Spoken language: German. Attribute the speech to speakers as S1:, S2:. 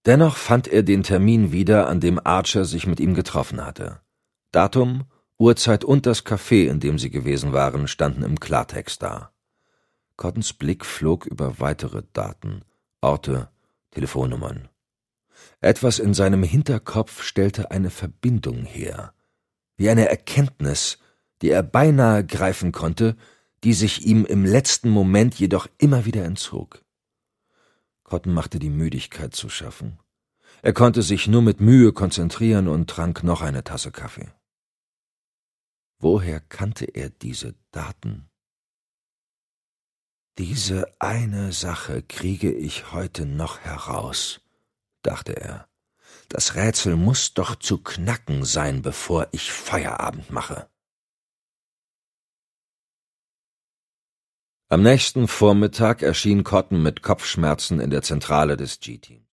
S1: Dennoch fand er den Termin wieder, an dem Archer sich mit ihm getroffen hatte. Datum, Uhrzeit und das Café, in dem sie gewesen waren, standen im Klartext da. Cottons Blick flog über weitere Daten, Orte, Telefonnummern. Etwas in seinem Hinterkopf stellte eine Verbindung her, wie eine Erkenntnis, die er beinahe greifen konnte, die sich ihm im letzten Moment jedoch immer wieder entzog. Cotton machte die Müdigkeit zu schaffen. Er konnte sich nur mit Mühe konzentrieren und trank noch eine Tasse Kaffee. Woher kannte er diese Daten? »Diese eine Sache kriege ich heute noch heraus«, dachte er. »Das Rätsel muss doch zu knacken sein, bevor ich Feierabend mache.« Am nächsten Vormittag erschien Cotton mit Kopfschmerzen in der Zentrale des G-Teams.